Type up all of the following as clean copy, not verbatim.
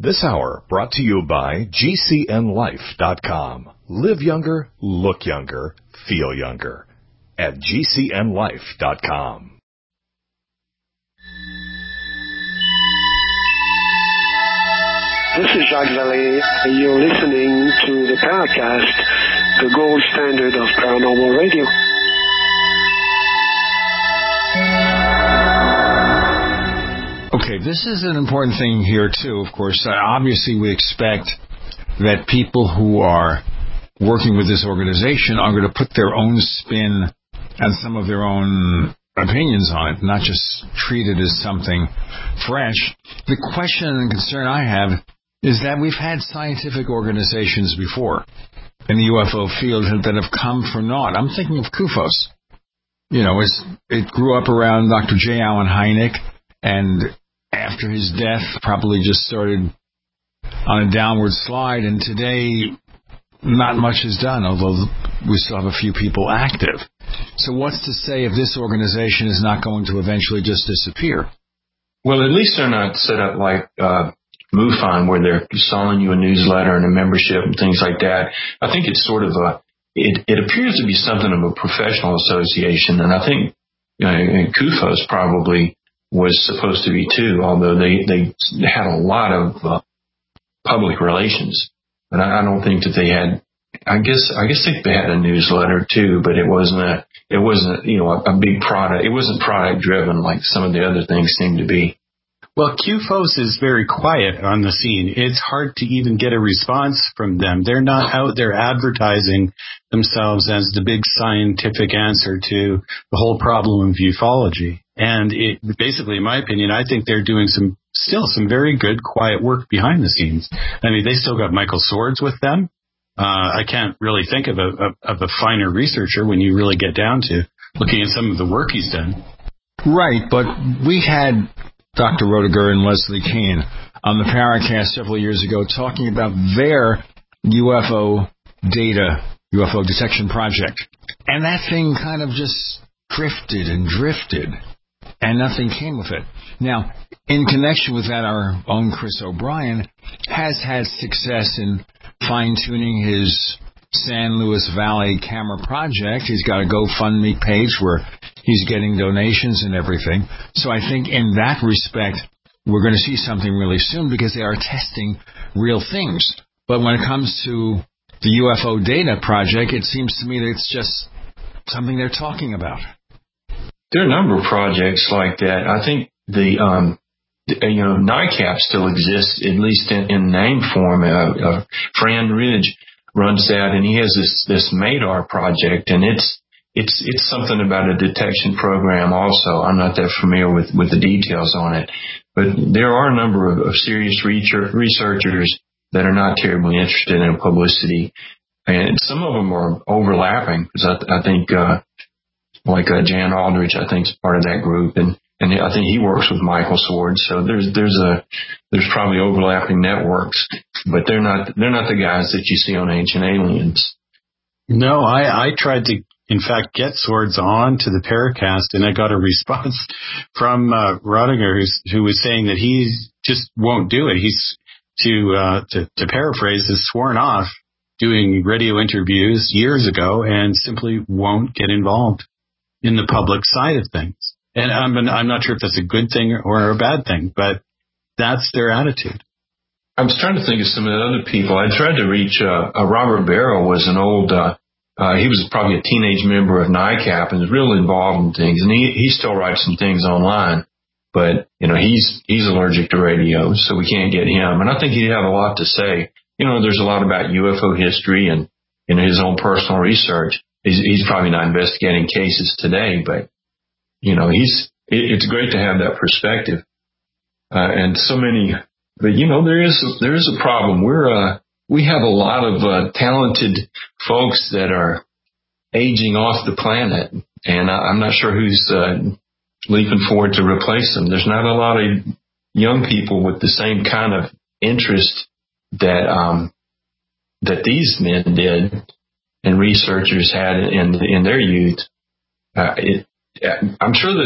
This hour brought to you by GCNlife.com. Live younger, look younger, feel younger at GCNlife.com. This is Jacques Vallée, and you're listening to the Paracast, the gold standard of paranormal radio. Okay, this is an important thing here, too, of course. Obviously, we expect that people who are working with this organization are going to put their own spin and some of their own opinions on it, not just treat it as something fresh. The question and concern I have is that we've had scientific organizations before in the UFO field that have come for naught. I'm thinking of CUFOS. You know, it grew up around Dr. J. Allen Hynek, and after his death, probably just started on a downward slide, and today, not much is done, although we still have a few people active. So what's to say if this organization is not going to eventually just disappear? Well, at least they're not set up like MUFON, where they're selling you a newsletter and a membership and things like that. I think it's sort of it appears to be something of a professional association, and I think CUFOS probably was supposed to be too, although they had a lot of public relations. But I don't think that they had. I guess they had a newsletter too, but it wasn't a big product. It wasn't product driven like some of the other things seem to be. Well, CUFOS is very quiet on the scene. It's hard to even get a response from them. They're not out there advertising themselves as the big scientific answer to the whole problem of ufology. And it basically, in my opinion, I think they're doing some very good, quiet work behind the scenes. I mean, they still got Michael Swords with them. I can't really think of a finer researcher when you really get down to looking at some of the work he's done. Right, but we had Dr. Roediger and Leslie Kean on the Paracast several years ago talking about their UFO detection project. And that thing kind of just drifted, and nothing came of it. Now, in connection with that, our own Chris O'Brien has had success in fine-tuning his San Luis Valley camera project. He's got a GoFundMe page where he's getting donations and everything. So I think in that respect, we're going to see something really soon because they are testing real things. But when it comes to the UFO data project, it seems to me that it's just something they're talking about. There are a number of projects like that. I think the NICAP still exists, at least in name form. Fran Ridge runs that, and he has this MADAR project, and it's something about a detection program also. I'm not that familiar with the details on it, but there are a number of serious researchers that are not terribly interested in publicity, and some of them are overlapping, because I think Jan Aldrich, I think, is part of that group, and I think he works with Michael Swords. So there's probably overlapping networks, but they're not the guys that you see on Ancient Aliens. No, I tried to, in fact, get Swords on to the Paracast, and I got a response from Roediger, who was saying that he just won't do it. He's to paraphrase, is sworn off doing radio interviews years ago and simply won't get involved in the public side of things. And I'm not sure if that's a good thing or a bad thing, but that's their attitude. I was trying to think of some of the other people. I tried to reach Robert Barrow. Was an old he was probably a teenage member of NICAP and was really involved in things, and he still writes some things online, but he's allergic to radio, so we can't get him. And I think he'd have a lot to say. There's a lot about UFO history and his own personal research. He's probably not investigating cases today, but it's great to have that perspective. And so many, but there is a problem. We have a lot of talented folks that are aging off the planet, and I'm not sure who's leaping forward to replace them. There's not a lot of young people with the same kind of interest that these men did and researchers had in their youth. I'm sure that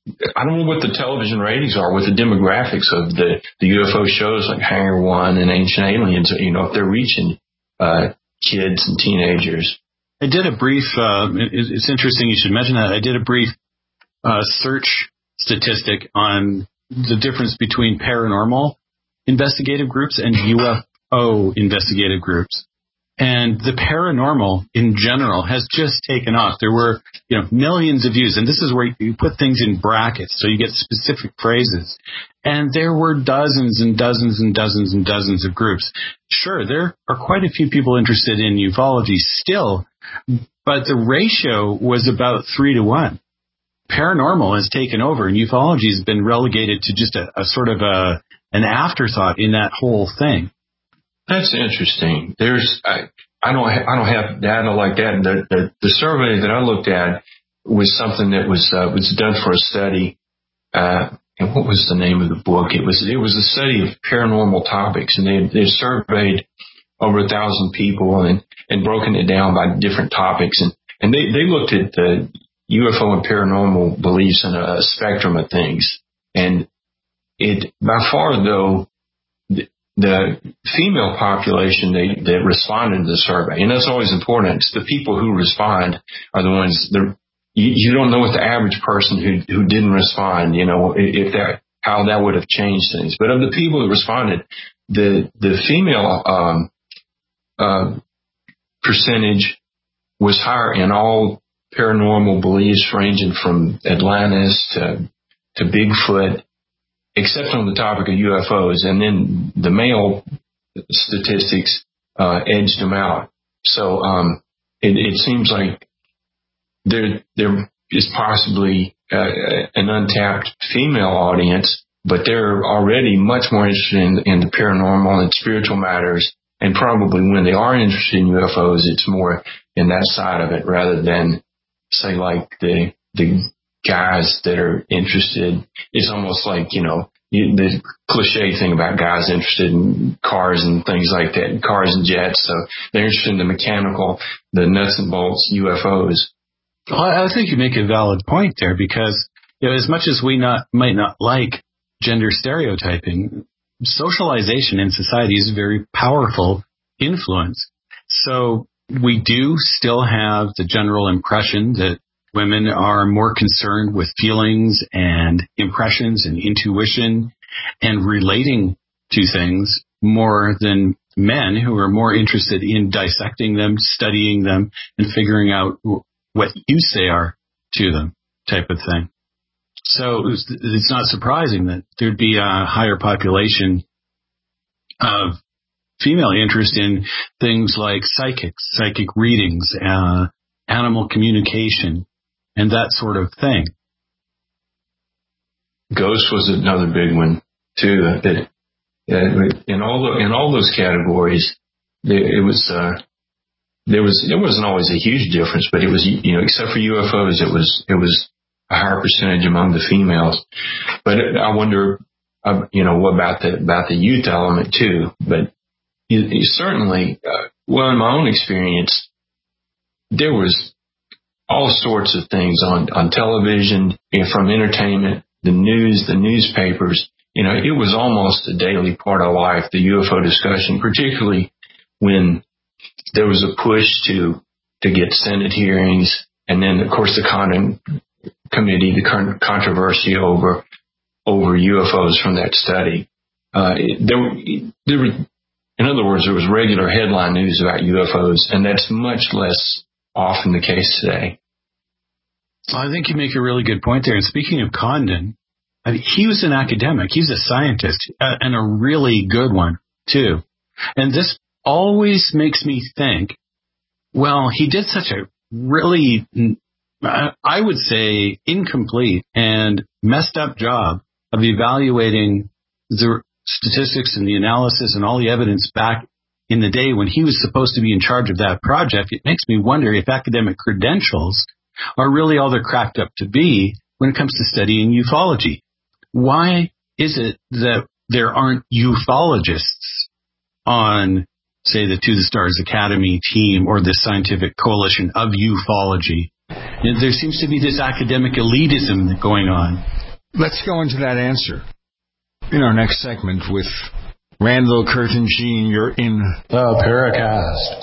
I don't know what the television ratings are, what the demographics of the UFO shows like Hangar One and Ancient Aliens, if they're reaching kids and teenagers. I did a brief, it's interesting you should mention that. I did a brief search statistic on the difference between paranormal investigative groups and UFO investigative groups. And the paranormal in general has just taken off. There were, millions of views. And this is where you put things in brackets so you get specific phrases. And there were dozens and dozens and dozens and dozens of groups. Sure, there are quite a few people interested in ufology still, but the ratio was about 3-1. Paranormal has taken over, and ufology has been relegated to just a sort of an afterthought in that whole thing. That's interesting. I don't have data like that. The survey that I looked at was something that was done for a study. And what was the name of the book? It was a study of paranormal topics, and they surveyed over 1,000 people and broken it down by different topics, and they looked at the UFO and paranormal beliefs in a spectrum of things. And it by far though the female population that responded to the survey, and that's always important. It's the people who respond are the ones you don't know what the average person who didn't respond, how that would have changed things. But of the people that responded, the female percentage was higher in all paranormal beliefs, ranging from Atlantis to Bigfoot, except on the topic of UFOs. And then the male statistics edged them out. So it seems like there is possibly an untapped female audience, but they're already much more interested in the paranormal and spiritual matters. And probably when they are interested in UFOs, it's more in that side of it rather than, say, like the guys that are interested. It's almost like, the cliche thing about guys interested in cars and things like that, cars and jets. So they're interested in the mechanical, the nuts and bolts UFOs. Well, I think you make a valid point there because, as much as we might not like gender stereotyping, socialization in society is a very powerful influence. So we do still have the general impression that women are more concerned with feelings and impressions and intuition and relating to things more than men, who are more interested in dissecting them, studying them, and figuring out what use they are to them, type of thing. So it's not surprising that there'd be a higher population of female interest in things like psychic readings, animal communication, and that sort of thing. Ghost was another big one too. That in all those categories, there wasn't always a huge difference, but it was, except for UFOs, it was a higher percentage among the females. But I wonder, what about the youth element too? But certainly, in my own experience, there was all sorts of things on television, from entertainment, the news, the newspapers. It was almost a daily part of life, the UFO discussion, particularly when there was a push to get Senate hearings, and then of course the Condon Committee, the controversy over UFOs from that study. There were, in other words, there was regular headline news about UFOs, and that's much less often the case today. I think you make a really good point there. And speaking of Condon, he was an academic. He's a scientist, and a really good one too. And this always makes me think, well, he did such a really, I would say, incomplete and messed up job of evaluating the statistics and the analysis and all the evidence back in the day when he was supposed to be in charge of that project. It makes me wonder if academic credentials are really all they're cracked up to be when it comes to studying ufology. Why is it that there aren't ufologists on, say, the To the Stars Academy team or the Scientific Coalition of Ufology? There seems to be this academic elitism going on. Let's go into that answer in our next segment with Randall, Kurt, and Gene. You're in the Paracast.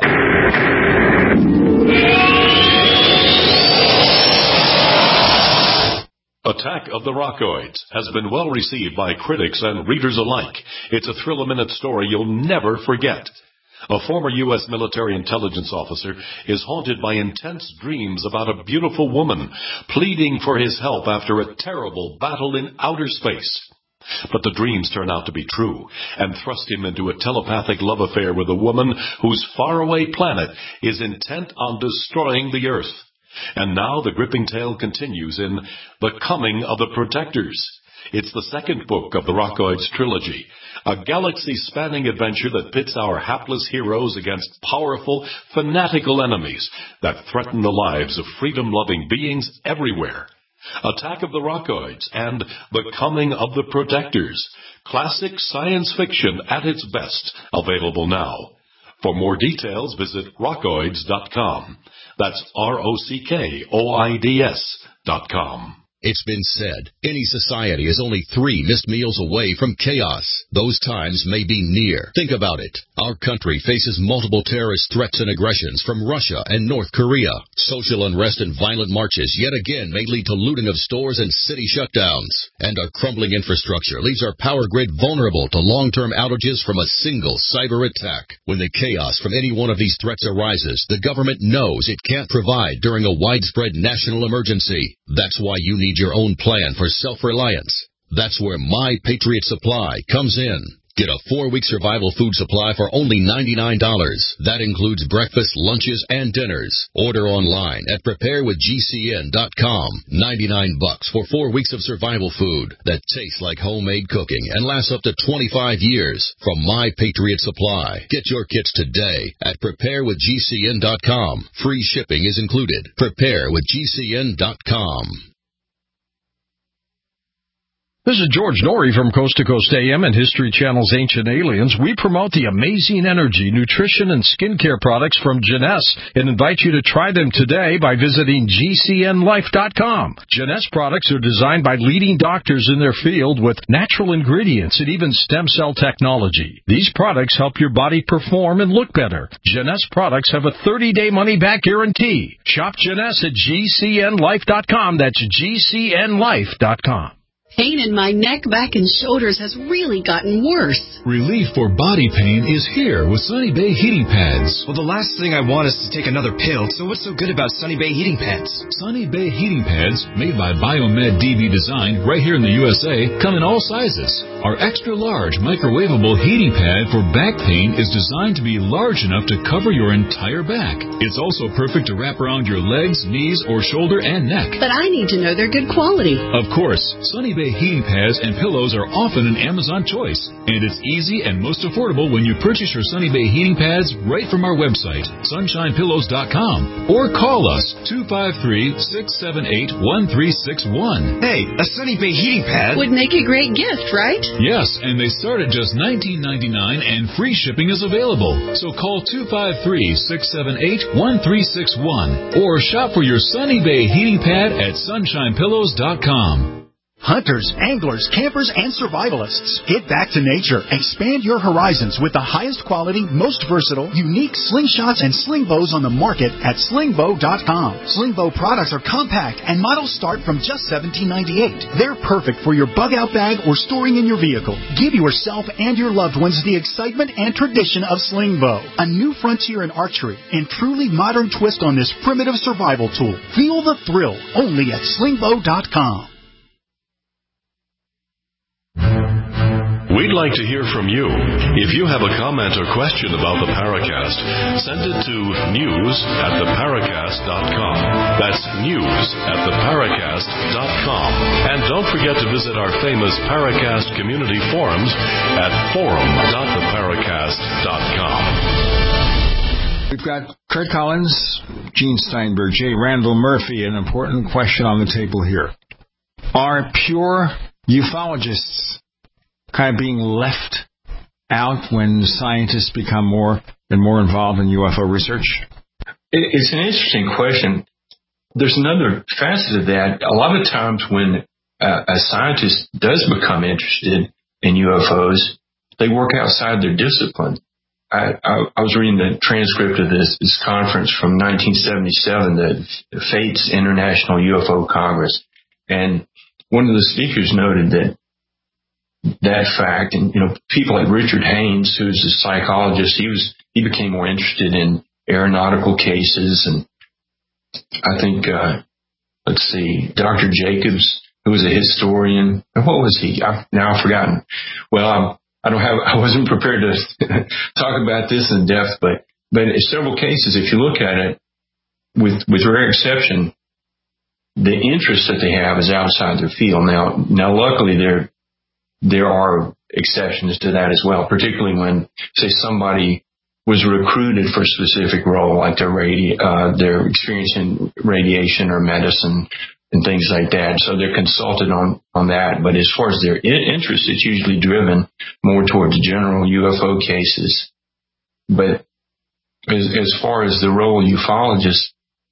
Attack of the Rockoids has been well received by critics and readers alike. It's a thrill-a-minute story you'll never forget. A former U.S. military intelligence officer is haunted by intense dreams about a beautiful woman pleading for his help after a terrible battle in outer space. But the dreams turn out to be true and thrust him into a telepathic love affair with a woman whose faraway planet is intent on destroying the Earth. And now the gripping tale continues in The Coming of the Protectors. It's the second book of the Rockoids trilogy, a galaxy-spanning adventure that pits our hapless heroes against powerful, fanatical enemies that threaten the lives of freedom-loving beings everywhere. Attack of the Rockoids and The Coming of the Protectors. Classic science fiction at its best, available now. For more details, visit rockoids.com. That's ROCKOIDS.com. It's been said, any society is only 3 missed meals away from chaos. Those times may be near. Think about it. Our country faces multiple terrorist threats and aggressions from Russia and North Korea. Social unrest and violent marches yet again may lead to looting of stores and city shutdowns. And our crumbling infrastructure leaves our power grid vulnerable to long-term outages from a single cyber attack. When the chaos from any one of these threats arises, the government knows it can't provide during a widespread national emergency. That's why you need your own plan for self-reliance. That's where My Patriot Supply comes in. Get a 4-week survival food supply for only $99. That includes breakfast, lunches, and dinners. Order online at preparewithgcn.com. $99 for 4 weeks of survival food that tastes like homemade cooking and lasts up to 25 years from My Patriot Supply. Get your kits today at preparewithgcn.com. Free shipping is included. Preparewithgcn.com. This is George Norrie from Coast to Coast AM and History Channel's Ancient Aliens. We promote the amazing energy, nutrition, and skincare products from Jeunesse and invite you to try them today by visiting GCNlife.com. Jeunesse products are designed by leading doctors in their field with natural ingredients and even stem cell technology. These products help your body perform and look better. Jeunesse products have a 30-day money-back guarantee. Shop Jeunesse at GCNlife.com. That's GCNlife.com. Pain in my neck, back, and shoulders has really gotten worse. Relief for body pain is here with Sunny Bay Heating Pads. Well, the last thing I want is to take another pill, so what's so good about Sunny Bay Heating Pads? Sunny Bay Heating Pads, made by Biomed DB Design right here in the USA, come in all sizes. Our extra-large microwavable heating pad for back pain is designed to be large enough to cover your entire back. It's also perfect to wrap around your legs, knees, or shoulder and neck. But I need to know they're good quality. Of course, Sunny Bay heating pads and pillows are often an Amazon choice, and it's easy and most affordable when you purchase your Sunny Bay heating pads right from our website, sunshinepillows.com, or call us 253-678-1361. Hey, a Sunny Bay heating pad would make a great gift, right? Yes, and they start at just $19.99 and free shipping is available. So call 253-678-1361 or shop for your Sunny Bay heating pad at sunshinepillows.com. Hunters, anglers, campers, and survivalists. Get back to nature. Expand your horizons with the highest quality, most versatile, unique slingshots and sling bows on the market at slingbow.com. Slingbow products are compact and models start from just $17.98. They're perfect for your bug-out bag or storing in your vehicle. Give yourself and your loved ones the excitement and tradition of Slingbow, a new frontier in archery and truly modern twist on this primitive survival tool. Feel the thrill only at slingbow.com. We'd like to hear from you. If you have a comment or question about the Paracast, send it to news@theparacast.com. That's news@theparacast.com. And don't forget to visit our famous Paracast community forums at forum.theparacast.com. We've got Kurt Collins, Gene Steinberg, J. Randall Murphy. An important question on the table here. Are pure ufologists kind of being left out when scientists become more and more involved in UFO research? It's an interesting question. There's another facet of that. A lot of times when a scientist does become interested in UFOs, they work outside their discipline. I was reading the transcript of this conference from 1977, the FATES International UFO Congress, and one of the speakers noted that fact, and people like Richard Haynes, who's a psychologist, he became more interested in aeronautical cases, and I think Dr. Jacobs, who was a historian, and what was he? I've forgotten. Well, I wasn't prepared to talk about this in depth, but in several cases, if you look at it, with rare exception, the interest that they have is outside their field. Now, luckily, there are exceptions to that as well, particularly when, say, somebody was recruited for a specific role, like their experience in radiation or medicine and things like that. So they're consulted on that. But as far as their interest, it's usually driven more towards general UFO cases. But as far as the role of ufologists,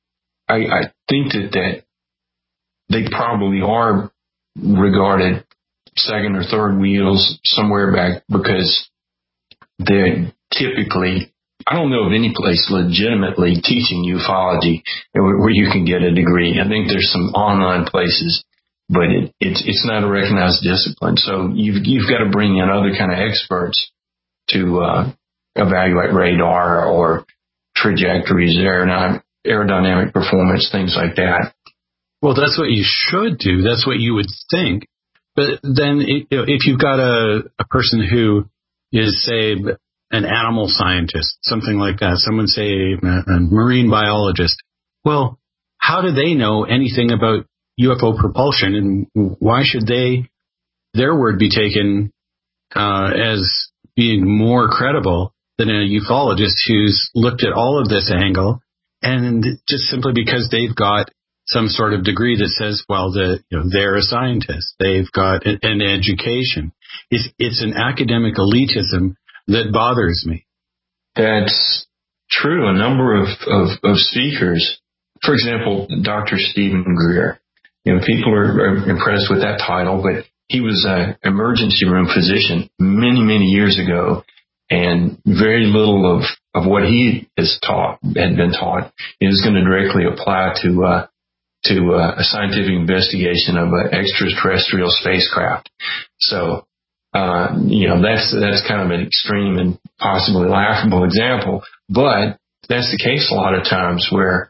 I think that they probably are regarded second or third wheels somewhere back, because they're typically, I don't know of any place legitimately teaching ufology where you can get a degree. I think there's some online places, but it's not a recognized discipline. So you've got to bring in other kind of experts to evaluate radar or trajectories, aerodynamic performance, things like that. Well, that's what you should do. That's what you would think. But then if you've got a person who is, say, an animal scientist, something like that, someone, say, a marine biologist, well, how do they know anything about UFO propulsion, and why should their word be taken as being more credible than a ufologist who's looked at all of this angle, and just simply because they've got some sort of degree that says, well, they're a scientist, they've got an education. It's an academic elitism that bothers me. That's true. A number of speakers, for example, Dr. Stephen Greer, people are impressed with that title, but he was an emergency room physician many, many years ago, and very little of what he had been taught is going to directly apply to a scientific investigation of an extraterrestrial spacecraft. So, that's kind of an extreme and possibly laughable example, but that's the case a lot of times, where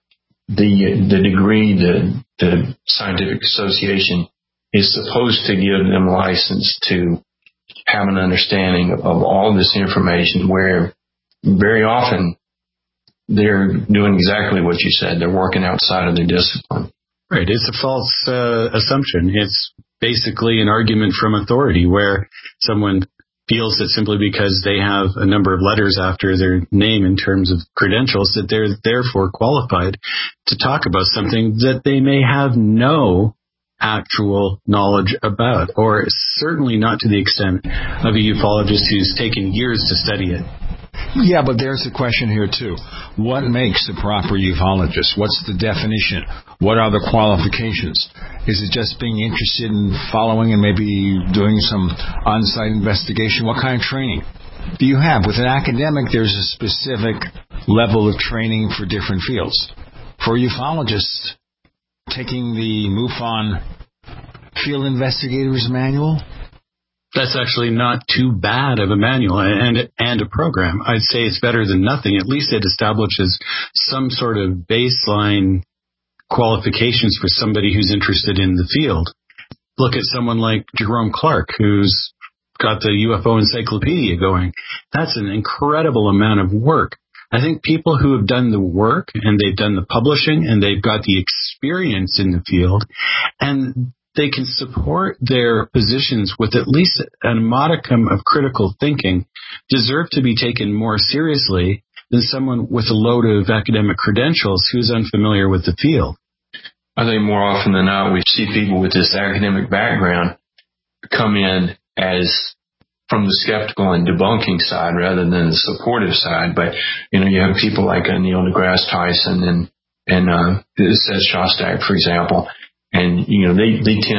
the degree, the scientific association is supposed to give them license to have an understanding of all this information, where very often they're doing exactly what you said. They're working outside of their discipline. Right. It's a false assumption. It's basically an argument from authority, where someone feels that simply because they have a number of letters after their name in terms of credentials, that they're therefore qualified to talk about something that they may have no actual knowledge about, or certainly not to the extent of a ufologist who's taken years to study it. Yeah, but there's a question here, too. What makes a proper ufologist? What's the definition? What are the qualifications? Is it just being interested in following and maybe doing some on-site investigation? What kind of training do you have? With an academic, there's a specific level of training for different fields. For ufologists, taking the MUFON Field Investigators Manual, that's actually not too bad of a manual and a program. I'd say it's better than nothing. At least it establishes some sort of baseline qualifications for somebody who's interested in the field. Look at someone like Jerome Clark, who's got the UFO encyclopedia going. That's an incredible amount of work. I think people who have done the work, and they've done the publishing, and they've got the experience in the field, and they can support their positions with at least a modicum of critical thinking, deserve to be taken more seriously than someone with a load of academic credentials who's unfamiliar with the field. I think more often than not, we see people with this academic background come in as from the skeptical and debunking side rather than the supportive side. But, you have people like Neil deGrasse Tyson and Seth Shostak, for example. And, they tend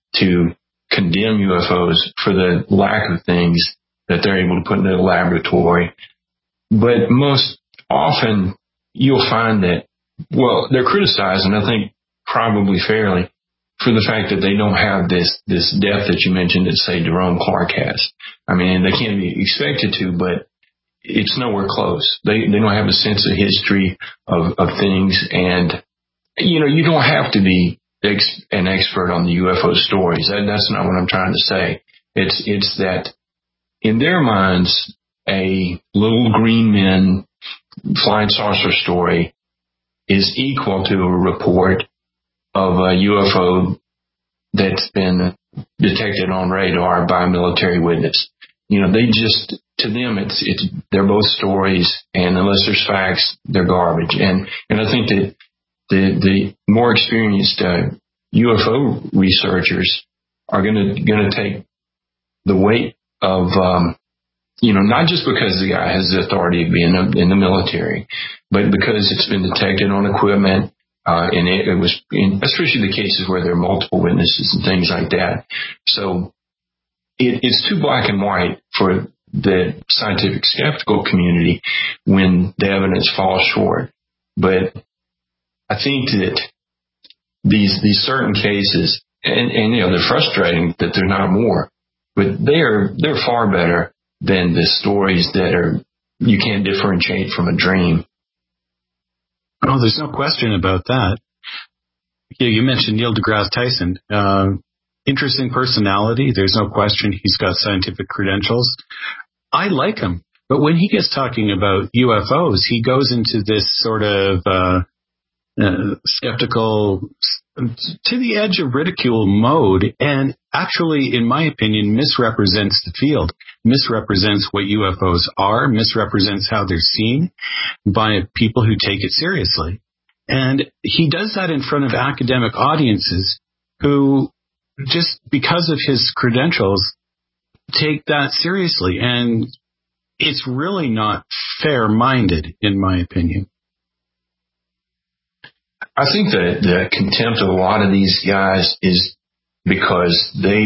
to condemn UFOs for the lack of things that they're able to put into the laboratory. But most often you'll find that, well, they're criticized, and I think probably fairly, for the fact that they don't have this depth that you mentioned that, say, Jerome Clark has. I mean, they can't be expected to, but it's nowhere close. They don't have a sense of history of things, and, you don't have to be an expert on the UFO stories. That's not what I'm trying to say. It's that in their minds, a little green men flying saucer story is equal to a report of a UFO that's been detected on radar by a military witness. They just, to them, they're both stories, and unless there's facts, they're garbage. And I think that the more experienced UFO researchers are going to take the weight of, not just because the guy has the authority of being in the military, but because it's been detected on equipment, and it was, especially the cases where there are multiple witnesses and things like that. So it's too black and white for the scientific skeptical community when the evidence falls short. But I think that these certain cases, and they're frustrating that they're not more, but they're far better than the stories that you can't differentiate from a dream. Oh, there's no question about that. You mentioned Neil deGrasse Tyson. Interesting personality. There's no question he's got scientific credentials. I like him. But when he gets talking about UFOs, he goes into this sort of skeptical, to the edge of ridicule mode, and actually, in my opinion, misrepresents the field, misrepresents what UFOs are, misrepresents how they're seen by people who take it seriously. And he does that in front of academic audiences who, just because of his credentials, take that seriously. And it's really not fair-minded, in my opinion. I think that the contempt of a lot of these guys is because they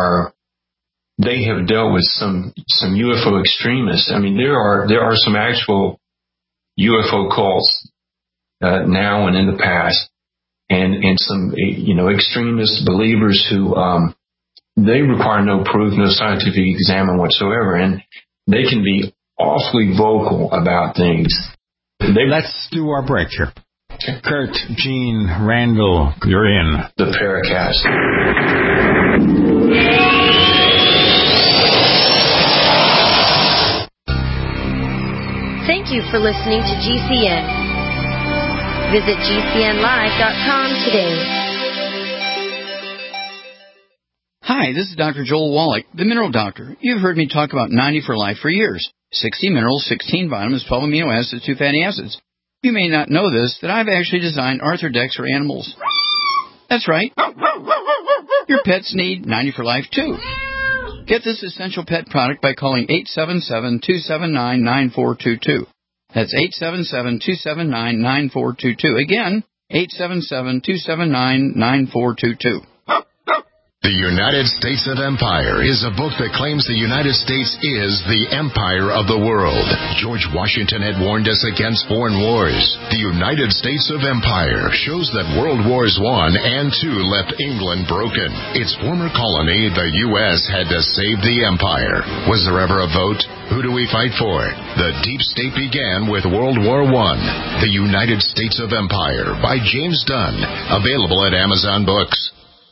have dealt with some UFO extremists. I mean, there are some actual UFO cults now and in the past, and some extremist believers who they require no proof, no scientific exam whatsoever, and they can be awfully vocal about things. Let's do our break here. Kurt, Gene, Randall, you're in the Paracast. Thank you for listening to GCN. Visit GCNlive.com today. Hi, this is Dr. Joel Wallach, the Mineral Doctor. You've heard me talk about 90 for Life for years. 60 minerals, 16 vitamins, 12 amino acids, 2 fatty acids. You may not know this, that I've actually designed Arthrodex for animals. That's right. Your pets need 90 for Life, too. Get this essential pet product by calling 877-279-9422. That's 877-279-9422. Again, 877-279-9422. The United States of Empire is a book that claims the United States is the empire of the world. George Washington had warned us against foreign wars. The United States of Empire shows that World Wars I and II left England broken. Its former colony, the U.S., had to save the empire. Was there ever a vote? Who do we fight for? The Deep State began with World War I. The United States of Empire by James Dunn. Available at Amazon Books.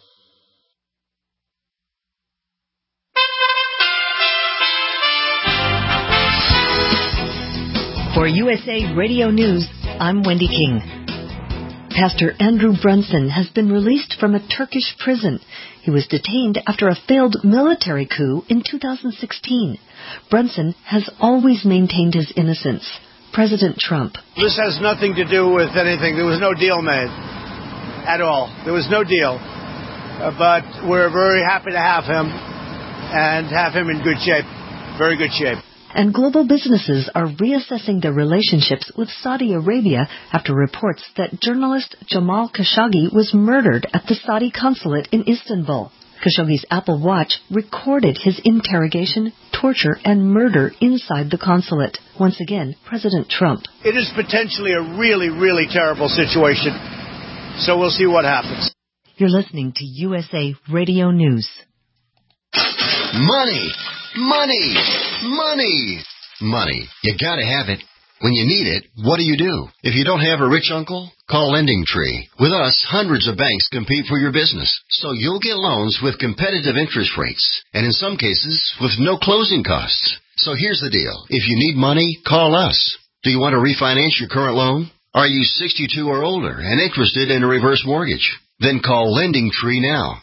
For USA Radio News, I'm Wendy King. Pastor Andrew Brunson has been released from a Turkish prison. He was detained after a failed military coup in 2016. Brunson has always maintained his innocence. President Trump. This has nothing to do with anything. There was no deal made at all. There was no deal. But we're very happy to have him and have him in good shape, very good shape. And global businesses are reassessing their relationships with Saudi Arabia after reports that journalist Jamal Khashoggi was murdered at the Saudi consulate in Istanbul. Khashoggi's Apple Watch recorded his interrogation, torture, and murder inside the consulate. Once again, President Trump. It is potentially a really, really terrible situation. So we'll see what happens. You're listening to USA Radio News. Money! Money! Money! Money. You gotta have it. When you need it, what do? If you don't have a rich uncle, call LendingTree. With us, hundreds of banks compete for your business, so you'll get loans with competitive interest rates, and in some cases, with no closing costs. So here's the deal. If you need money, call us. Do you want to refinance your current loan? Are you 62 or older and interested in a reverse mortgage? Then call LendingTree now.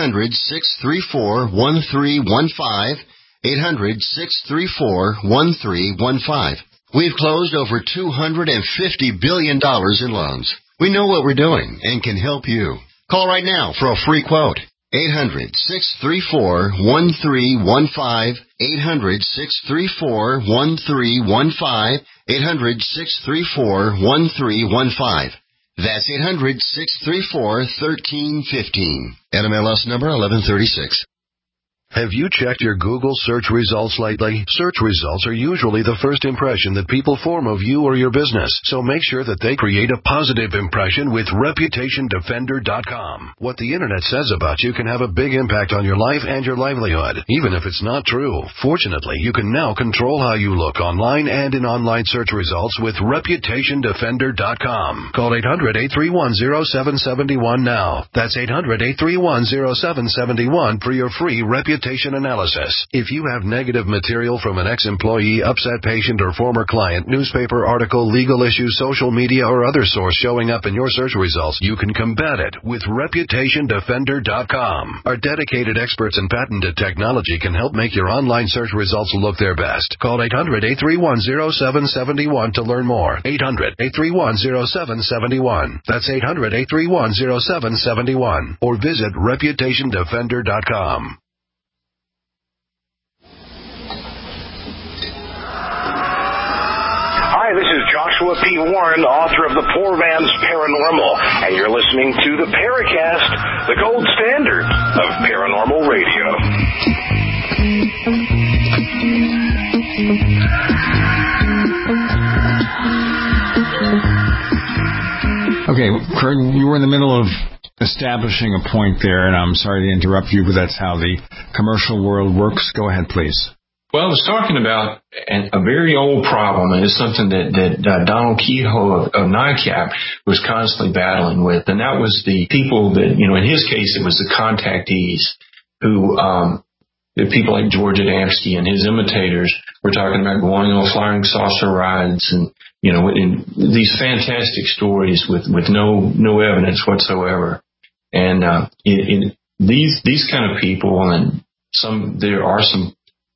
800-634-1315. 800-634-1315. We've closed over $250 billion in loans. We know what we're doing and can help you. Call right now for a free quote. 800-634-1315. 800-634-1315. 800-634-1315. That's 800-634-1315. NMLS number 1136. Have you checked your Google search results lately? Search results are usually the first impression that people form of you or your business, so make sure that they create a positive impression with ReputationDefender.com. What the Internet says about you can have a big impact on your life and your livelihood, even if it's not true. Fortunately, you can now control how you look online and in online search results with ReputationDefender.com. Call 800-831-0771 now. That's 800-831-0771 for your free reputation analysis. If you have negative material from an ex-employee, upset patient, or former client, newspaper article, legal issue, social media, or other source showing up in your search results, you can combat it with ReputationDefender.com. Our dedicated experts in patented technology can help make your online search results look their best. Call 800-831-0771 to learn more. 800-831-0771. That's 800-831-0771. Or visit ReputationDefender.com. Hi, this is Joshua P. Warren, author of The Poor Man's Paranormal, and you're listening to the Paracast, the gold standard of paranormal radio. Okay, Kurt, you were in the middle of establishing a point there, and I'm sorry to interrupt you, but that's how the commercial world works. Go ahead, please. Well, I was talking about a very old problem, and it's something that Donald Kehoe of NICAP was constantly battling with, and that was the people that, in his case, it was the contactees who, the people like George Adamski and his imitators were talking about going on flying saucer rides and, in these fantastic stories with no evidence whatsoever. And these kind of people, and there are some,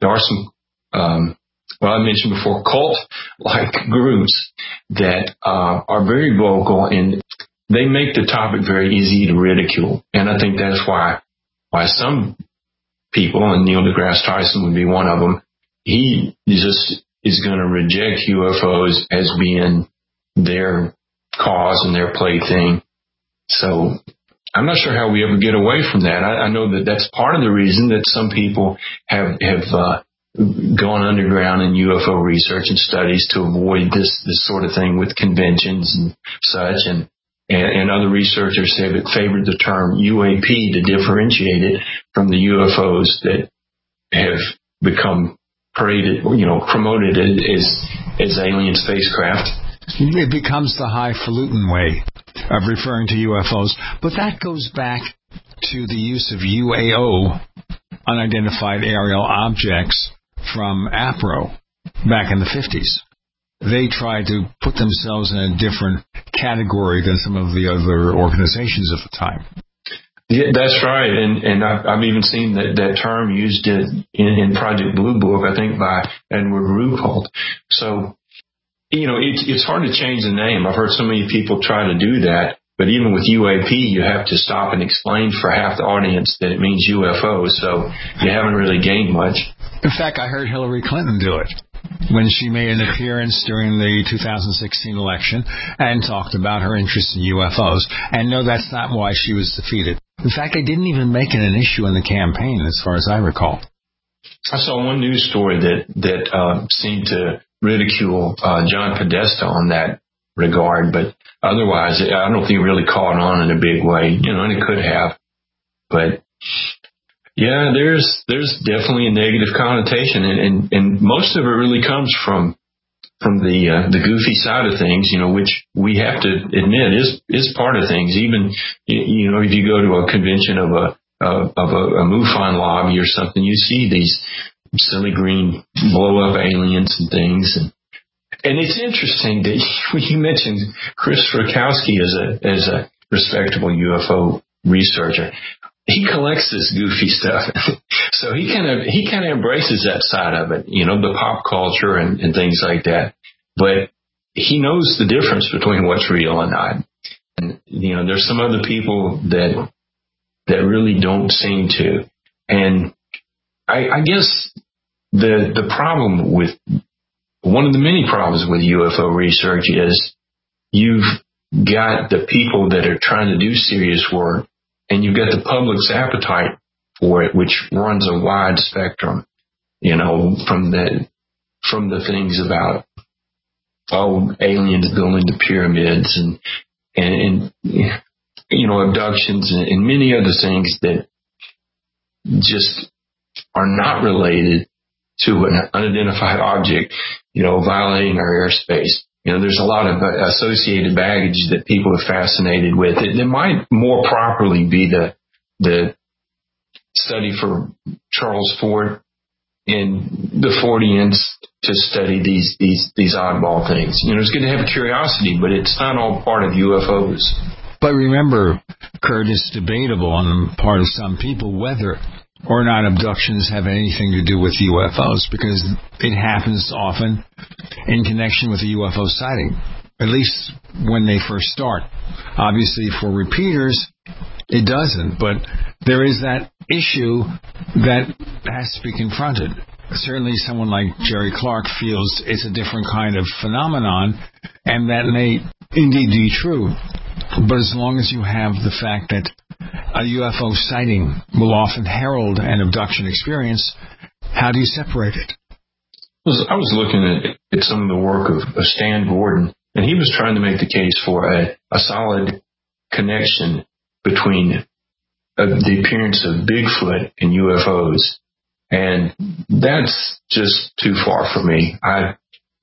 I mentioned before, cult-like groups that are very vocal, and they make the topic very easy to ridicule. And I think that's why some people, and Neil deGrasse Tyson would be one of them, he just is going to reject UFOs as being their cause and their plaything. So I'm not sure how we ever get away from that. I know that that's part of the reason that some people have gone underground in UFO research and studies to avoid this sort of thing with conventions and such. And other researchers have favored the term UAP to differentiate it from the UFOs that have become promoted as alien spacecraft. It becomes the highfalutin way of referring to UFOs, but that goes back to the use of UAO, unidentified aerial objects, from APRO back in the 50s. They tried to put themselves in a different category than some of the other organizations of the time. Yeah, that's right, and I've even seen that term used in Project Blue Book, I think, by Edward Ruppelt. So, it's hard to change the name. I've heard so many people try to do that, but even with UAP, you have to stop and explain for half the audience that it means UFO, so you haven't really gained much. In fact, I heard Hillary Clinton do it when she made an appearance during the 2016 election and talked about her interest in UFOs. And no, that's not why she was defeated. In fact, they didn't even make it an issue in the campaign, as far as I recall. I saw one news story that seemed to ridicule John Podesta on that regard, but otherwise, I don't think it really caught on in a big way, and it could have. But yeah, there's definitely a negative connotation, and most of it really comes from the goofy side of things, which we have to admit is part of things. Even if you go to a convention of a MUFON lobby or something, you see these silly green blow up aliens and things, and it's interesting that when you mentioned Chris Rakowski as a respectable UFO researcher. He collects this goofy stuff, so he kind of embraces that side of it, the pop culture and things like that. But he knows the difference between what's real and not. And there's some other people that really don't seem to. And I guess the problem with one of the many problems with UFO research is you've got the people that are trying to do serious work. And you've got the public's appetite for it, which runs a wide spectrum, from the things about aliens building the pyramids and abductions and many other things that just are not related to an unidentified object, violating our airspace. There's a lot of associated baggage that people are fascinated with. It might more properly be the study for Charles Fort in the Forteans to study these oddball things. It's good to have a curiosity, but it's not all part of UFOs. But remember, Kurt, it's debatable on the part of some people whether or not abductions have anything to do with UFOs, because it happens often in connection with a UFO sighting, at least when they first start. Obviously, for repeaters, it doesn't, but there is that issue that has to be confronted. Certainly someone like Jerry Clark feels it's a different kind of phenomenon, and that may indeed be true. But as long as you have the fact that a UFO sighting will often herald an abduction experience, how do you separate it? I was looking at some of the work of Stan Gordon, and he was trying to make the case for a solid connection between the appearance of Bigfoot and UFOs. And that's just too far for me. I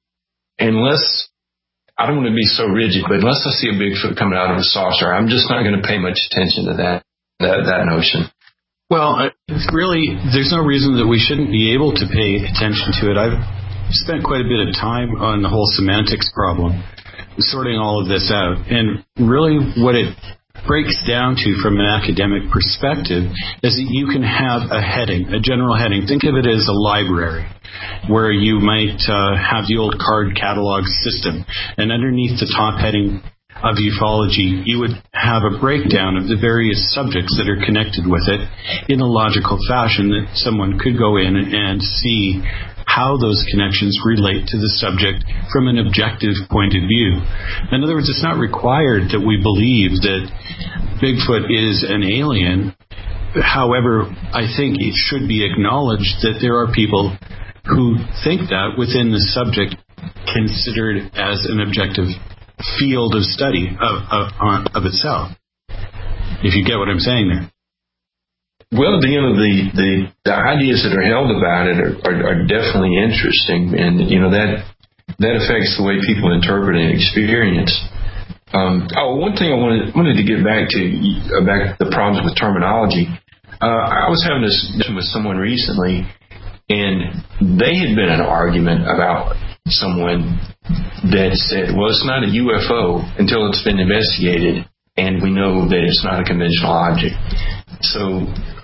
don't want to be so rigid, but unless I see a Bigfoot coming out of a saucer, I'm just not going to pay much attention to that notion. Well, really, there's no reason that we shouldn't be able to pay attention to it. I've spent quite a bit of time on the whole semantics problem, sorting all of this out. And really what it breaks down to from an academic perspective is that you can have a heading, a general heading. Think of it as a library where you might have the old card catalog system, and underneath the top heading of ufology, you would have a breakdown of the various subjects that are connected with it in a logical fashion that someone could go in and see how those connections relate to the subject from an objective point of view. In other words, it's not required that we believe that Bigfoot is an alien. However, I think it should be acknowledged that there are people who think that within the subject considered as an objective field of study of itself. If you get what I'm saying there. Well, the ideas that are held about it are definitely interesting, and that affects the way people interpret and experience. One thing I wanted to get back to about the problems with terminology. I was having this discussion with someone recently, and they had been in an argument about someone that said, well, it's not a UFO until it's been investigated and we know that it's not a conventional object. So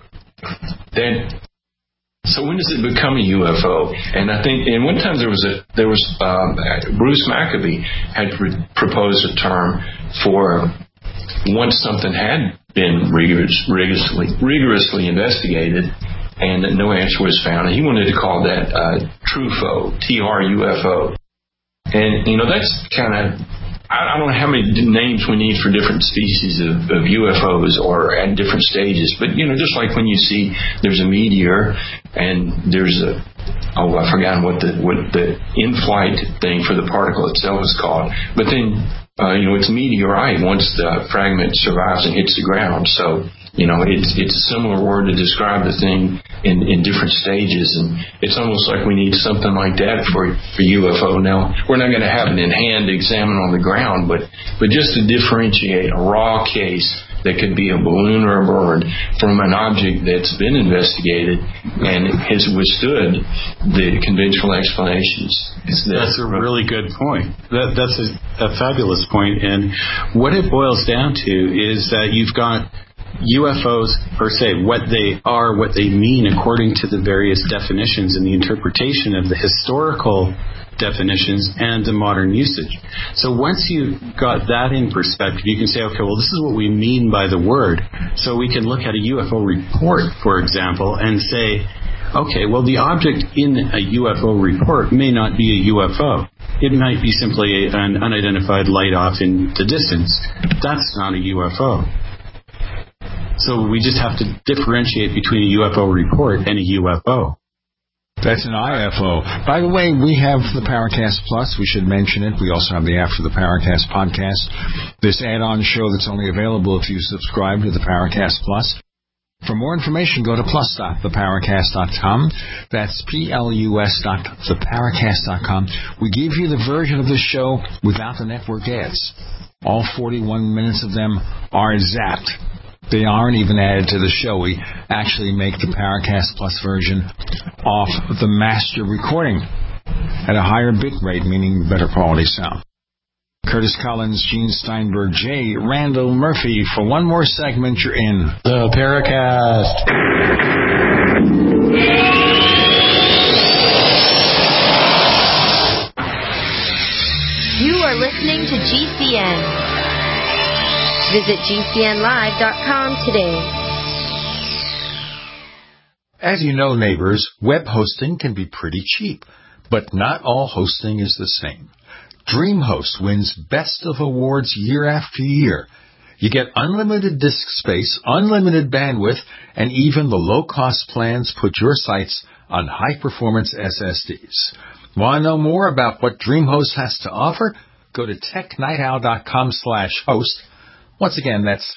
when does it become a UFO? And I think, and one time there was Bruce Maccabee had proposed a term for once something had been rigorously investigated and no answer was found, and he wanted to call that TRUFO, TRUFO. And, that's kind of, I don't know how many names we need for different species of UFOs or at different stages, but just like when you see there's a meteor and there's I forgot what the in-flight thing for the particle itself is called, but then it's a meteorite once the fragment survives and hits the ground. So it's a similar word to describe the thing in different stages, and it's almost like we need something like that for UFO. Now, we're not going to have it in hand to examine on the ground, but just to differentiate a raw case that could be a balloon or a bird from an object that's been investigated and has withstood the conventional explanations. That's a really good point. That's a fabulous point. And what it boils down to is that you've got UFOs per se, what they are, what they mean according to the various definitions and the interpretation of the historical definitions and the modern usage. So once you've got that in perspective, you can say, okay, well, this is what we mean by the word. So we can look at a UFO report, for example, and say, okay, well, the object in a UFO report may not be a UFO. It might be simply an unidentified light off in the distance. That's not a UFO. So we just have to differentiate between a UFO report and a UFO. That's an IFO. By the way, we have the Paracast Plus. We should mention it. We also have the After the Paracast podcast. This add-on show that's only available if you subscribe to the Paracast Plus. For more information, go to plus.theparacast.com. That's plus.theparacast.com. We give you the version of the show without the network ads. All 41 minutes of them are zapped. They aren't even added to the show. We actually make the Paracast Plus version off the master recording at a higher bit rate, meaning better quality sound. Curtis Collins, Gene Steinberg, J. Randall Murphy. For one more segment, you're in the Paracast. You are listening to GCN. Visit GCNlive.com today. As you know, neighbors, web hosting can be pretty cheap, but not all hosting is the same. DreamHost wins Best of Awards year after year. You get unlimited disk space, unlimited bandwidth, and even the low-cost plans put your sites on high-performance SSDs. Want to know more about what DreamHost has to offer? Go to technightowl.com/host. Once again, that's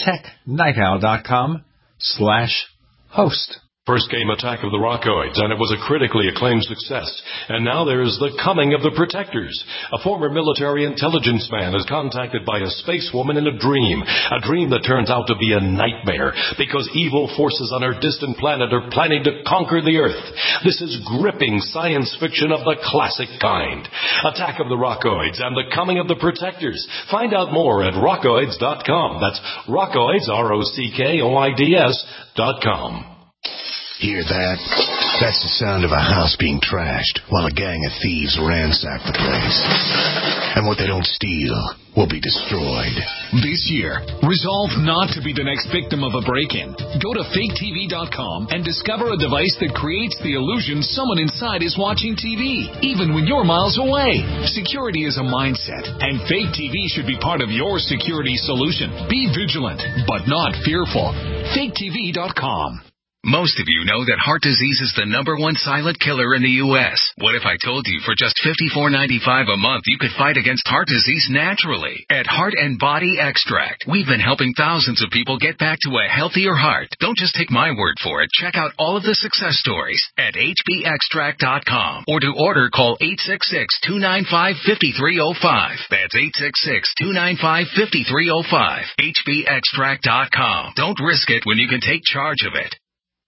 technightowl.com/host. First came Attack of the Rockoids, and it was a critically acclaimed success. And now there's The Coming of the Protectors. A former military intelligence man is contacted by a space woman in a dream that turns out to be a nightmare because evil forces on her distant planet are planning to conquer the Earth. This is gripping science fiction of the classic kind. Attack of the Rockoids and The Coming of the Protectors. Find out more at rockoids.com. That's Rockoids, ROCKOIDS.com. Hear that? That's the sound of a house being trashed while a gang of thieves ransack the place. And what they don't steal will be destroyed. This year, resolve not to be the next victim of a break-in. Go to faketv.com and discover a device that creates the illusion someone inside is watching TV, even when you're miles away. Security is a mindset, and Fake TV should be part of your security solution. Be vigilant, but not fearful. faketv.com. Most of you know that heart disease is the #1 silent killer in the U.S. What if I told you for just $54.95 a month you could fight against heart disease naturally? At Heart and Body Extract, we've been helping thousands of people get back to a healthier heart. Don't just take my word for it. Check out all of the success stories at hbextract.com. Or to order, call 866-295-5305. That's 866-295-5305. hbextract.com. Don't risk it when you can take charge of it.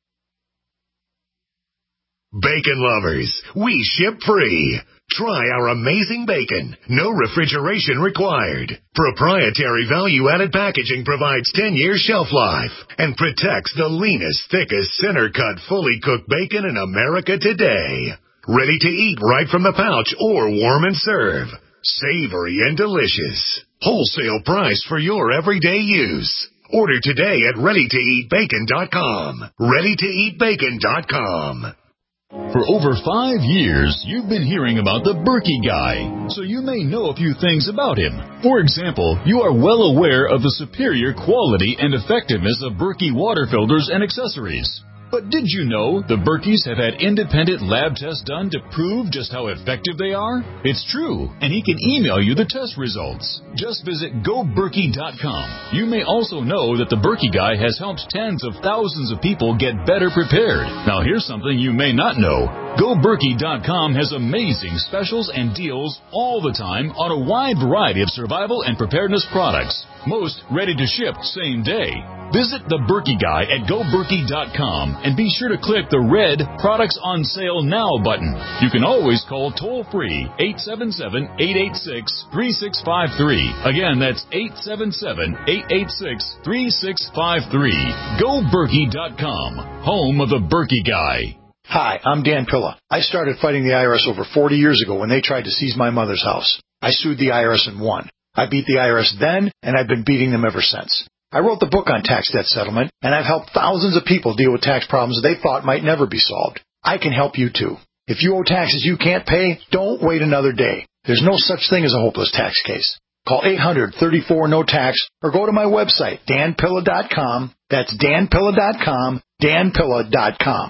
Bacon lovers, we ship free. Try our amazing bacon. No refrigeration required. Proprietary value-added packaging provides 10-year shelf life and protects the leanest, thickest, center-cut, fully cooked bacon in America today. Ready to eat right from the pouch or warm and serve. Savory and delicious. Wholesale price for your everyday use. Order today at readytoeatbacon.com. readytoeatbacon.com. For over 5 years, you've been hearing about the Berkey Guy, so you may know a few things about him. For example, you are well aware of the superior quality and effectiveness of Berkey water filters and accessories. But did you know the Berkeys have had independent lab tests done to prove just how effective they are? It's true, and he can email you the test results. Just visit GoBerkey.com. You may also know that the Berkey Guy has helped tens of thousands of people get better prepared. Now here's something you may not know. GoBerkey.com has amazing specials and deals all the time on a wide variety of survival and preparedness products. Most ready to ship same day. Visit the Berkey Guy at GoBerkey.com and be sure to click the red Products on Sale Now button. You can always call toll-free 877-886-3653. Again, that's 877-886-3653. GoBerkey.com, home of the Berkey Guy. Hi, I'm Dan Pilla. I started fighting the IRS over 40 years ago when they tried to seize my mother's house. I sued the IRS and won. I beat the IRS then, and I've been beating them ever since. I wrote the book on tax debt settlement, and I've helped thousands of people deal with tax problems they thought might never be solved. I can help you too. If you owe taxes you can't pay, don't wait another day. There's no such thing as a hopeless tax case. Call 800-34-NO-TAX or go to my website, danpilla.com. That's danpilla.com, danpilla.com.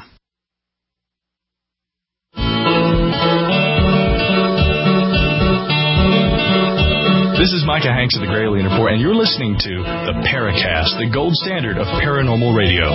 This is Micah Hanks of the Gralien Report, and you're listening to the Paracast, the gold standard of paranormal radio.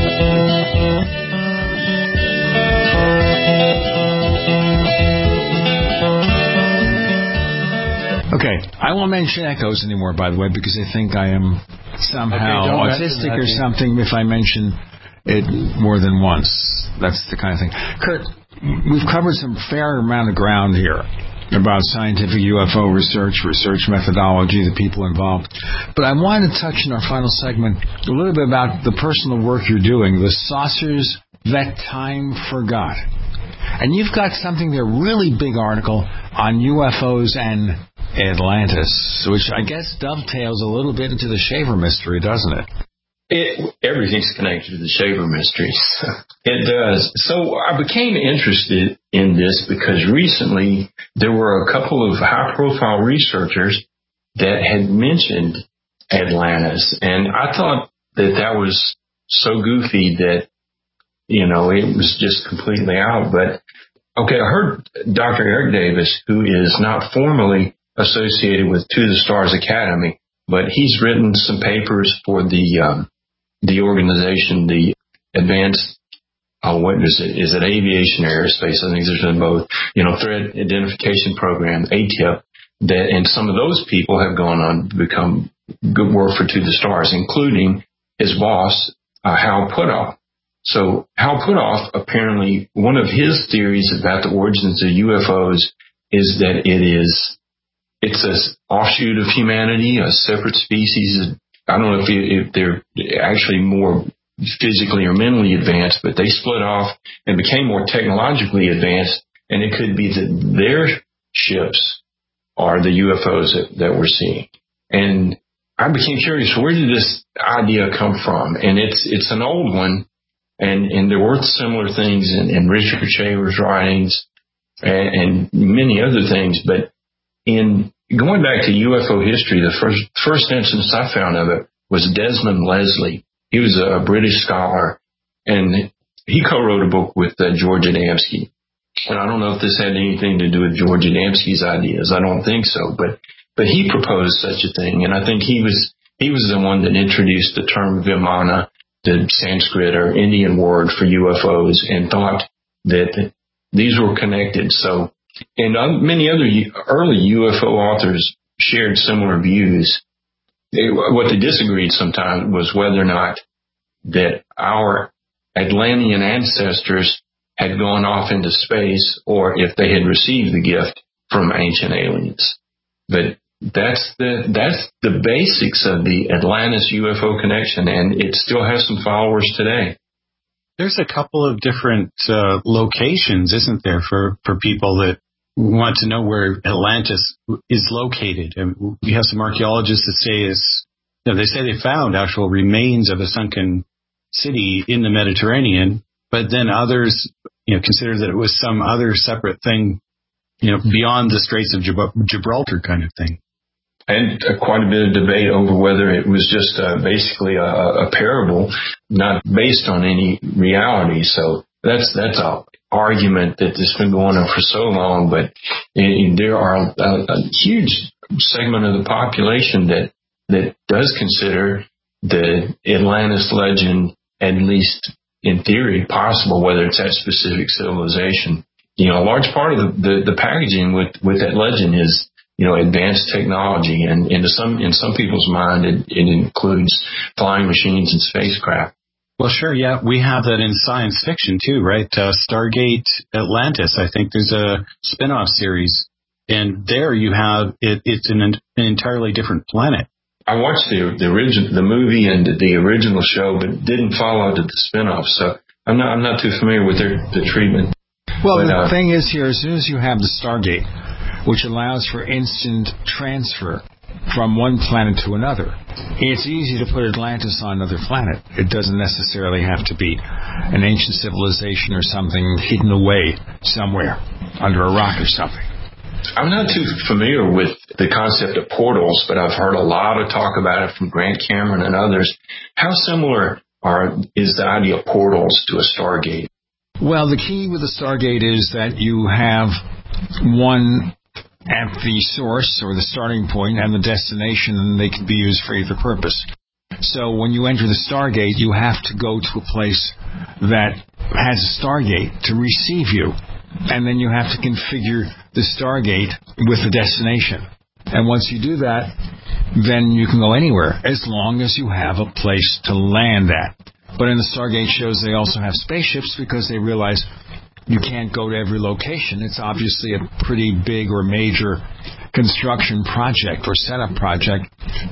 Okay, I won't mention echoes anymore, by the way, because they think I am somehow autistic or something if I mention it more than once. That's the kind of thing. Kurt, we've covered some fair amount of ground here about scientific UFO research methodology, the people involved. But I wanted to touch in our final segment a little bit about the personal work you're doing, the saucers that time forgot. And you've got something there, really big article on UFOs and Atlantis, which I guess dovetails a little bit into the Shaver mystery, doesn't it? Everything's connected to the Shaver mysteries. It does. So I became interested in this because recently there were a couple of high-profile researchers that had mentioned Atlantis, and I thought that was so goofy that, it was just completely out. But, okay, I heard Dr. Eric Davis, who is not formally associated with To the Stars Academy, but he's written some papers for the organization, the Advanced, what is it? Is it Aviation Aerospace? I think there's been both, Threat Identification Program, ATIP, and some of those people have gone on to become good work for To the Stars, including his boss, Hal Puthoff. So Hal Puthoff, apparently, one of his theories about the origins of UFOs is that it's an offshoot of humanity, a separate species. I don't know if they're actually more physically or mentally advanced, but they split off and became more technologically advanced, and it could be that their ships are the UFOs that we're seeing. And I became curious, where did this idea come from? And it's an old one, and there were similar things in Richard Shaver's writings and many other things, but in going back to UFO history, the first instance I found of it was Desmond Leslie. He was a British scholar, and he co-wrote a book with George Adamski. And I don't know if this had anything to do with George Adamski's ideas. I don't think so, but he proposed such a thing, and I think he was the one that introduced the term Vimana, the Sanskrit or Indian word for UFOs, and thought that these were connected. So, and many other early UFO authors shared similar views. What they disagreed sometimes was whether or not that our Atlantean ancestors had gone off into space or if they had received the gift from ancient aliens. But that's the basics of the Atlantis UFO connection, and it still has some followers today. There's a couple of different locations, isn't there, for people that want to know where Atlantis is located. And we have some archaeologists that say they say they found actual remains of a sunken city in the Mediterranean, but then others consider that it was some other separate thing, beyond the Straits of Gibraltar kind of thing. And quite a bit of debate over whether it was just basically a parable, not based on any reality. So that's a argument that has been going on for so long. But there are a huge segment of the population that does consider the Atlantis legend, at least in theory, possible, whether it's that specific civilization. A large part of the packaging with that legend is, advanced technology, and in some people's mind, it includes flying machines and spacecraft. Well, sure, yeah, we have that in science fiction too, right? Stargate Atlantis, I think there's a spin-off series, and there you have it's an entirely different planet. I watched the movie and the original show, but didn't follow the spin-off, so I'm not too familiar with the treatment. Well, the thing is here, as soon as you have the Stargate, which allows for instant transfer from one planet to another, it's easy to put Atlantis on another planet. It doesn't necessarily have to be an ancient civilization or something hidden away somewhere under a rock or something. I'm not too familiar with the concept of portals, but I've heard a lot of talk about it from Grant Cameron and others. How similar is the idea of portals to a Stargate? Well, the key with the Stargate is that you have one at the source or the starting point and the destination, and they can be used for either purpose. So when you enter the Stargate, you have to go to a place that has a Stargate to receive you, and then you have to configure the Stargate with the destination. And once you do that, then you can go anywhere as long as you have a place to land at. But in the Stargate shows, they also have spaceships because they realize you can't go to every location. It's obviously a pretty big or major construction project or setup project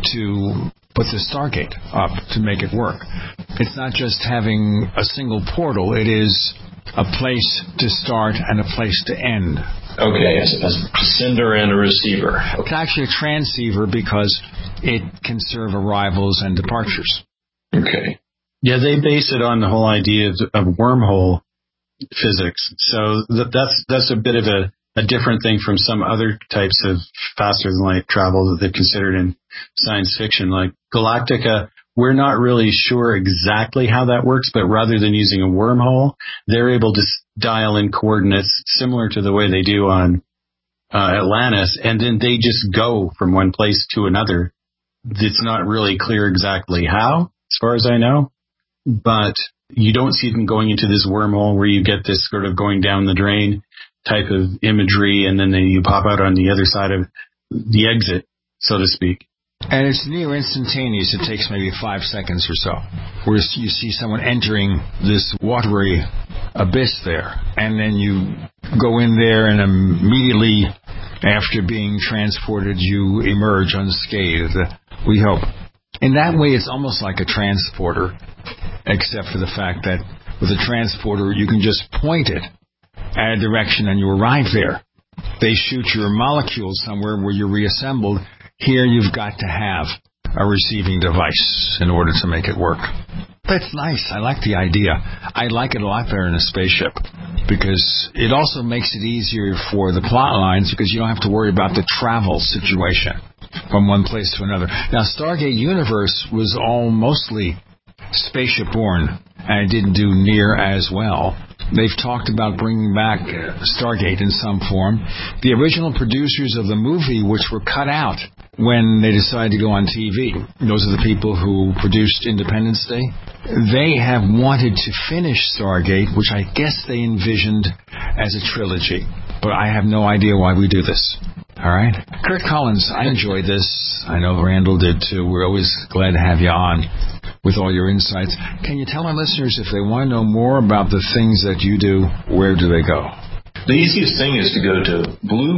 to put the Stargate up to make it work. It's not just having a single portal. It is a place to start and a place to end. Okay, as a sender and a receiver. It's actually a transceiver because it can serve arrivals and departures. Okay. Yeah, they base it on the whole idea of wormhole physics. So that's a bit of a different thing from some other types of faster-than-light travel that they've considered in science fiction. Like Galactica, we're not really sure exactly how that works, but rather than using a wormhole, they're able to dial in coordinates similar to the way they do on Atlantis, and then they just go from one place to another. It's not really clear exactly how, as far as I know, but you don't see them going into this wormhole where you get this sort of going down the drain type of imagery, and then you pop out on the other side of the exit, so to speak. And it's near instantaneous. It takes maybe 5 seconds or so, where you see someone entering this watery abyss there, and then you go in there, and immediately after being transported, you emerge unscathed, we hope. In that way, it's almost like a transporter, except for the fact that with a transporter, you can just point it at a direction and you arrive there. They shoot your molecules somewhere where you're reassembled. Here, you've got to have a receiving device in order to make it work. That's nice. I like the idea. I like it a lot better in a spaceship because it also makes it easier for the plot lines because you don't have to worry about the travel situation from one place to another. Now, Stargate Universe was all mostly spaceship-borne, and it didn't do near as well. They've talked about bringing back Stargate in some form. The original producers of the movie, which were cut out when they decided to go on TV, those are the people who produced Independence Day, they have wanted to finish Stargate, which I guess they envisioned as a trilogy. But I have no idea why we do this. All right? Kurt Collins, I enjoyed this. I know Randall did too. We're always glad to have you on with all your insights. Can you tell our listeners if they want to know more about the things that you do, where do they go? The easiest thing is to go to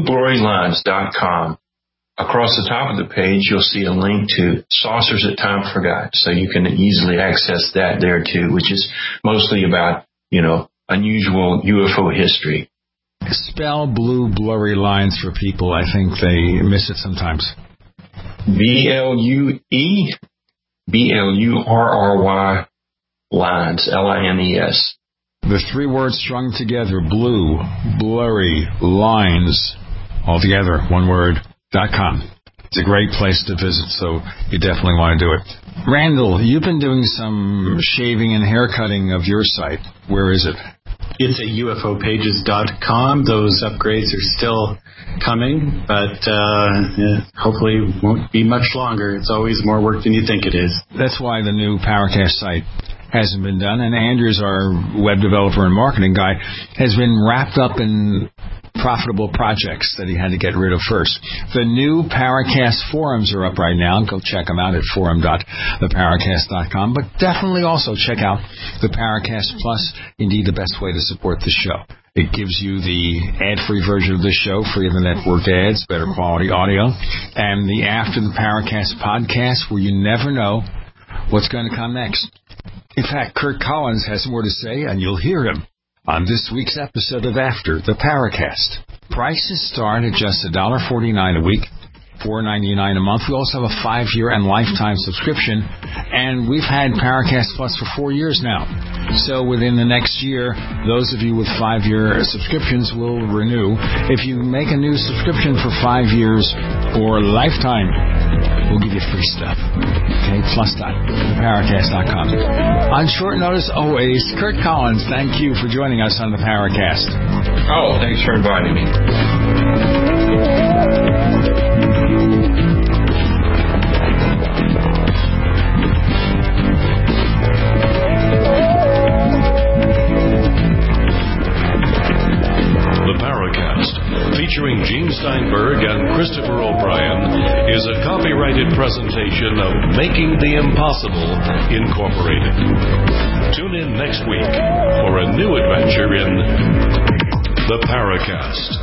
blueblurrylines.com. Across the top of the page, you'll see a link to Saucers that Time Forgot, so you can easily access that there too, which is mostly about, unusual UFO history. Spell Blue Blurry Lines for people. I think they miss it sometimes. BLUEBLURRY lines, LINES. The 3 words strung together, blue, blurry, lines, all together, one word, .com. It's a great place to visit, so you definitely want to do it. Randall, you've been doing some shaving and hair cutting of your site. Where is it? It's at ufopages.com. Those upgrades are still coming, but hopefully won't be much longer. It's always more work than you think it is. That's why the new Paracast site hasn't been done, and Andrews, our web developer and marketing guy, has been wrapped up in profitable projects that he had to get rid of first. The new Paracast forums are up right now. Go check them out at forum.theparacast.com, but definitely also check out the Paracast Plus, indeed the best way to support the show. It gives you the ad-free version of the show, free of the network ads, better quality audio, and the After the Paracast podcast, where you never know what's going to come next. In fact, Kurt Collins has more to say, and you'll hear him on this week's episode of After the Paracast. Prices start at just $1.49 a week, $4.99 a month. We also have a 5-year and lifetime subscription, and we've had Paracast Plus for 4 years now. So within the next year, those of you with 5-year subscriptions will renew. If you make a new subscription for 5 years or lifetime, we'll give you free stuff. Okay, plus.theparacast.com. On short notice, always, Kurt Collins, thank you for joining us on the Paracast. Oh, thanks for inviting me. Featuring Gene Steinberg and Christopher O'Brien, is a copyrighted presentation of Making the Impossible, Incorporated. Tune in next week for a new adventure in the Paracast.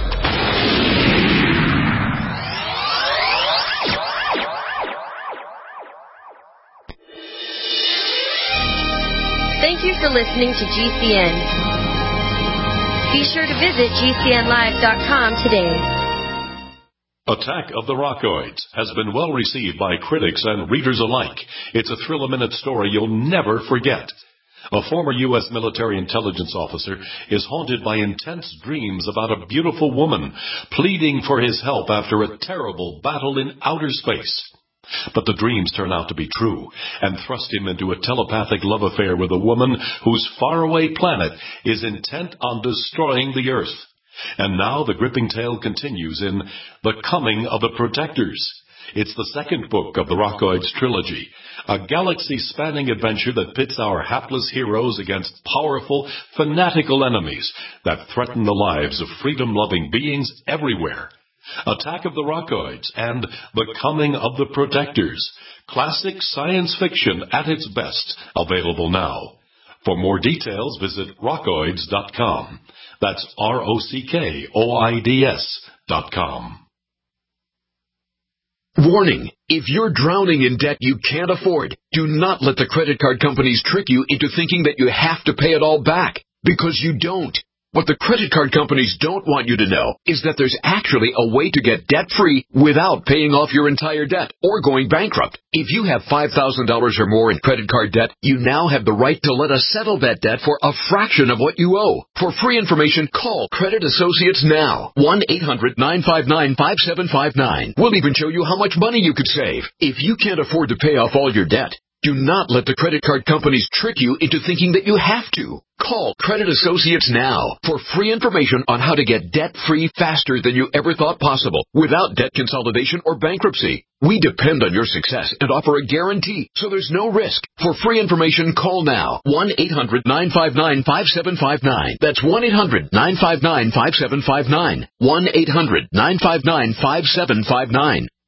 Thank you for listening to GCN. Be sure to visit GCNlive.com today. Attack of the Rockoids has been well received by critics and readers alike. It's a thrill-a-minute story you'll never forget. A former U.S. military intelligence officer is haunted by intense dreams about a beautiful woman pleading for his help after a terrible battle in outer space. But the dreams turn out to be true and thrust him into a telepathic love affair with a woman whose faraway planet is intent on destroying the Earth. And now the gripping tale continues in The Coming of the Protectors. It's the second book of the Rockoids trilogy, a galaxy-spanning adventure that pits our hapless heroes against powerful, fanatical enemies that threaten the lives of freedom-loving beings everywhere. Attack of the Rockoids and The Coming of the Protectors. Classic science fiction at its best. Available now. For more details, visit rockoids.com. That's ROCKOIDS.com. Warning. If you're drowning in debt you can't afford, do not let the credit card companies trick you into thinking that you have to pay it all back. Because you don't. What the credit card companies don't want you to know is that there's actually a way to get debt-free without paying off your entire debt or going bankrupt. If you have $5,000 or more in credit card debt, you now have the right to let us settle that debt for a fraction of what you owe. For free information, call Credit Associates now. 1-800-959-5759. We'll even show you how much money you could save. If you can't afford to pay off all your debt, do not let the credit card companies trick you into thinking that you have to. Call Credit Associates now for free information on how to get debt-free faster than you ever thought possible without debt consolidation or bankruptcy. We depend on your success and offer a guarantee, so there's no risk. For free information, call now. 1-800-959-5759. That's 1-800-959-5759. 1-800-959-5759.